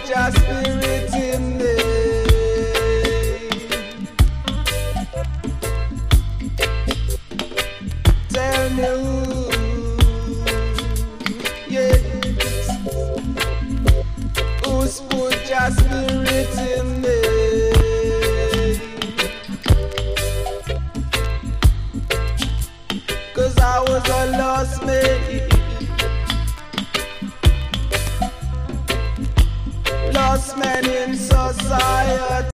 your spirit in me. Tell me who, yes, who's put your spirit in me. Cause I was a lost man, lost man in society.